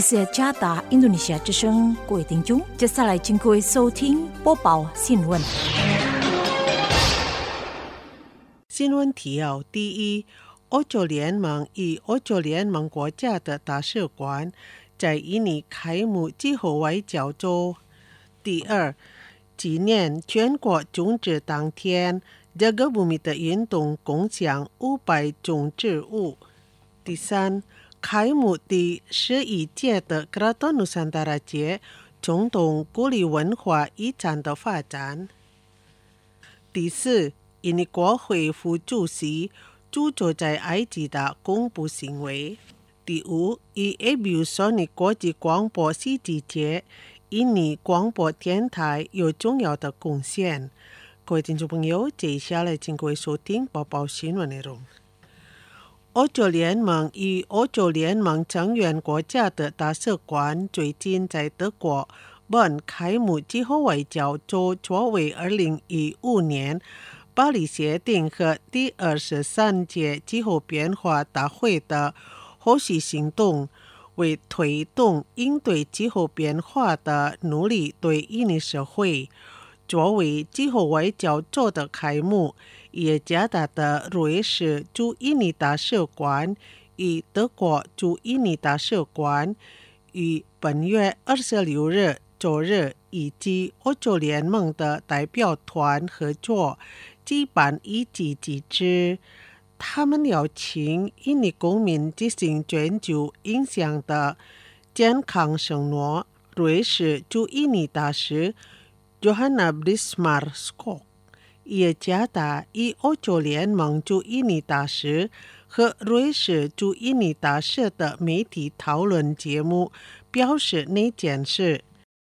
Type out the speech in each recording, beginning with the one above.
这是加达印度尼西亚之声，各位听众，接下来请各位收听播报新闻。 新闻提要：第一，欧洲联盟与欧洲联盟国家的大使馆在印尼开幕之后外交周。第二，纪念全国种植当天，这个不米的运动共享500种植物。第三，开幕第11届的格拉多努桑达拉节总统鼓励文化遗产的发展。第四，印尼国会副主席著作在埃及的公布行为。第五，以 ABU 索尼国际广播世纪节，印尼广播电台有重要的贡献。各位听众朋友，接下来请各位收听播报新闻内容。欧洲联盟与欧洲联盟成员国家的大使馆最近在德国本开幕之后外交周，作为2015年巴黎协定和第23届气候变化大会的后续行动，为推动应对气候变化的努力对印尼社会。作为气候外交周的开幕，也加大的瑞士驻印尼大使馆与德国驻印尼大使馆于本月26日周日以及欧洲联盟的代表团合作举办一级集资，他们邀请印尼公民进行全球影响的健康承诺。瑞士驻印尼大使Johanna Brismar Skog也加大与欧洲联盟驻印尼大使和瑞士驻印尼大使的媒体讨论节目，表示那件事。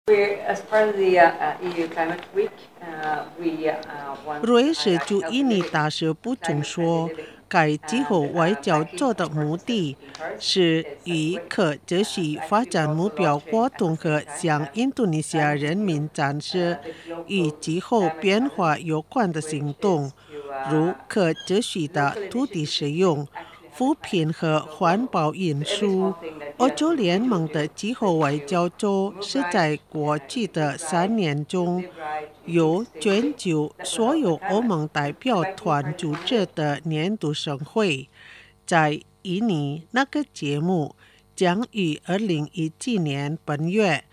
瑞士驻印尼大使补充说，该气候外交周的目的是以可持续发展目标活动和向印度尼西亚人民展示与气候变化有关的行动，如可持续的土地使用、扶贫和环保因素。欧洲联盟的气候外交周是在过去的3年中由全球所有欧盟代表团组织的年度盛会。在印尼，那个节目将于2017年本月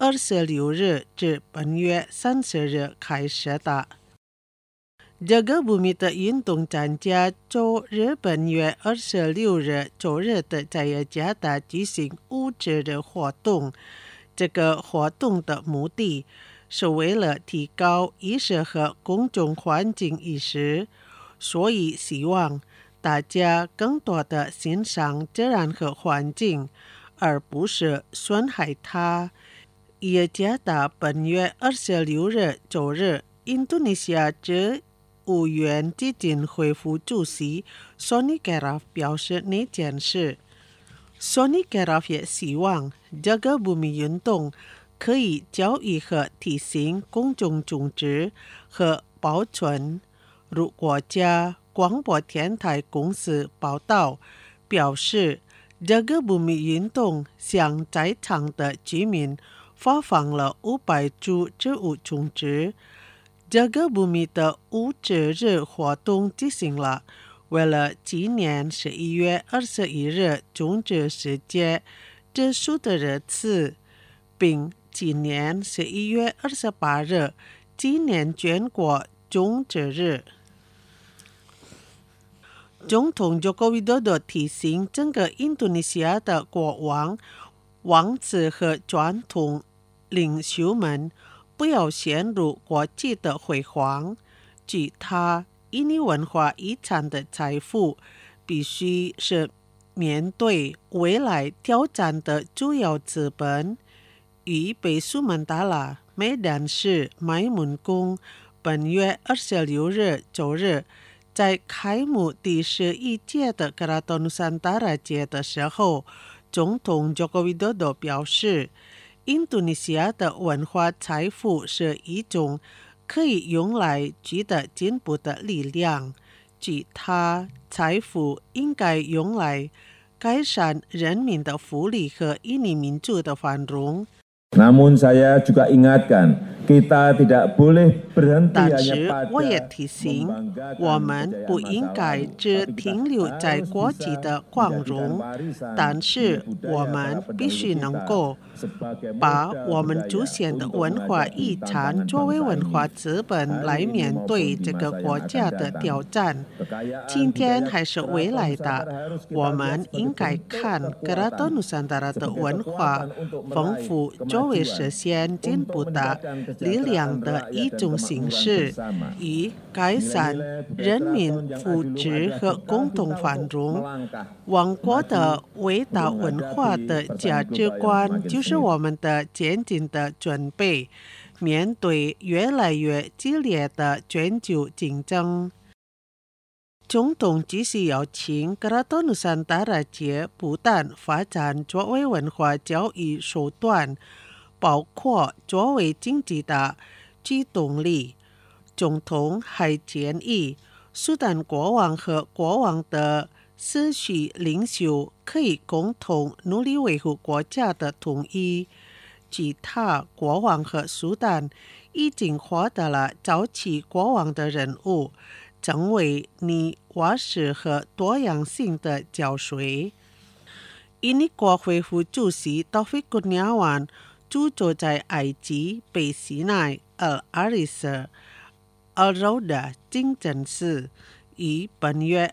26日至本月30日开始的。这个不米的运动参加周日本月26日周日的在雅加达举行物质的活动。这个活动的目的是为了提高意识和公众环境意识，所以希望大家更多的欣赏自然和环境，而不是损害它。雅加达本月26日周日，印度尼西亚之五元基金会副主席 Sony Garaf 表示那件事。Sony Garaf 也希望这个不米运动可以教育和提醒公众种植和保存。如国家广播电台公司报道表示，这个不米运动向在场的居民发放了500株植物种子。这个不米的物质日活动进行了，为了纪念11月21日种植世界植树的日子，并纪念11月28日纪念全国种植日。总统Joko Widodo提醒整个印度尼西亚的国王、王子和传统领袖们不要陷入过去的辉煌。据他，印尼文化遗产的财富必须是面对未来挑战的主要资本。于北苏门答腊梅丹市麦门宫本月26日周日在开幕第11届的格拉多努桑达拉节的时候，总统Joko Widodo表示，印度尼西亚的文化财富是一种可以用来取得进步的力量。据他，财富应该用来改善人民的福利和印尼民族的繁荣。 Namun saya juga ingatkan, kita tidak boleh berhenti 但 hanya 是我也 pada 提醒，我们不应该只停留在国际的光荣，但是我们必须能够把我们祖先的文化遗产作为文化资本来面对这个国家的挑战。今天还是未来的，我们应该看Keraton Nusantara的文化丰富作为实现进步的力量的一种形式，以改善人民福祉和共同繁荣。王国的伟大文化的价值观就是我们的前进的准备，面对越来越激烈的全球竞争。总统继续邀请Keraton Nusantara节不但发展作为文化教育手段，包括作为经济的驱动力。总统还建议苏丹国王和国王的世袭领袖可以共同努力维护国家的统一。其他国王和苏丹已经获得了早期国王的任务，成为你瓦斯和多样性的教髓。印尼国会副主席Taufik Kurniawan驻坐在埃及北西奈Al-Arisah Al-Rauda 清真寺，于本月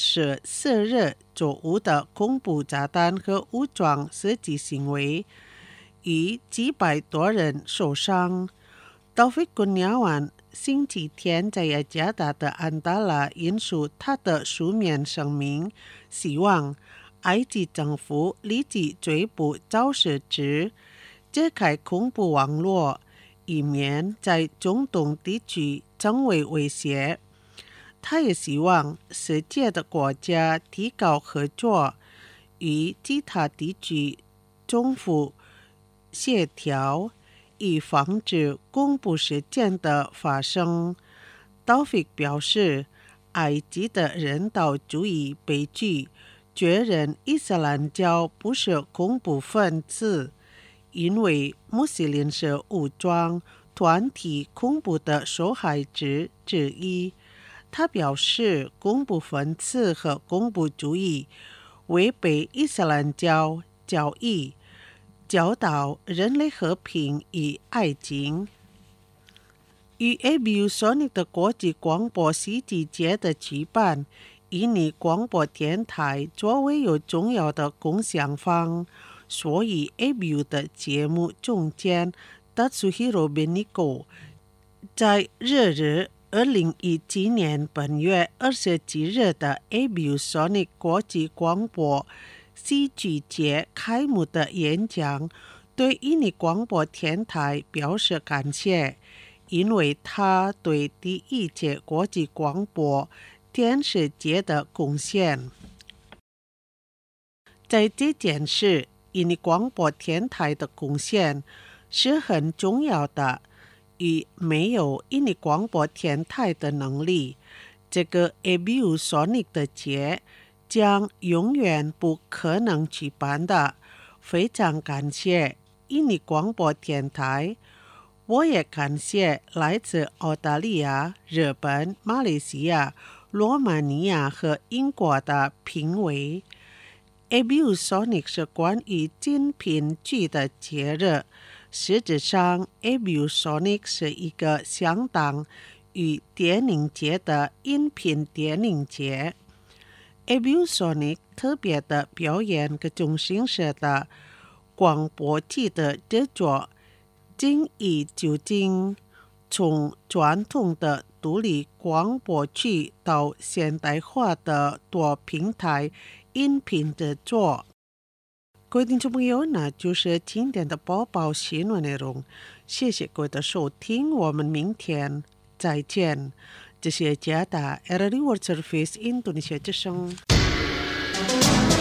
24日作出的恐怖炸弹和武装袭击行为，以几百多人受伤。Taufik Kurniawan 星期天在雅加达的安达拉引述他的书面声明，希望埃及政府立即追捕肇事者，揭开恐怖网络，以免在中东地区成为威胁。他也希望世界的国家提高合作，与其他地区政府协调，以防止恐怖事件的发生。Taufik 表示，埃及的人道主义悲剧确认伊斯兰教不是恐怖分子，因为穆斯林是武装团体恐怖的受害者之一。他表示，恐怖分子和恐怖主义违背伊斯兰教教义，教导人类和平与爱情。与 ABU Sonic 的国际广播戏剧节的举办，印尼广播电台作为有重要的共享方，所以 ABU 的节目总监Tatsuhiro Beniko 在2017年本月27日的 ABU Sonic 国际广播戏剧节开幕的演讲，对印尼广播电台表示感谢，因为他对第一届国际广播电视节的贡献。在这件事，印尼广播电台的贡献是很重要的，与没有印尼广播电台的能力，这个 ABU Sonic 的节将永远不可能举办的。非常感谢印尼广播电台，我也感谢来自澳大利亚、日本、马来西亚、罗马尼亚和英国的评委。ABU Sonic 是关于精品剧的节日，实质上 ABU Sonic 是一个相当于电影节的音频电影节。ABU Sonic 特别的表演各种形式的广播剧的制作，精益求精，从传统的独立广播剧到现代化的多平台音频制作。各位听众朋友，那就是今天的播报新闻内容，谢谢各位的收听，我们明天再见。这是加拿大 RRI World Service Indonesia 之声。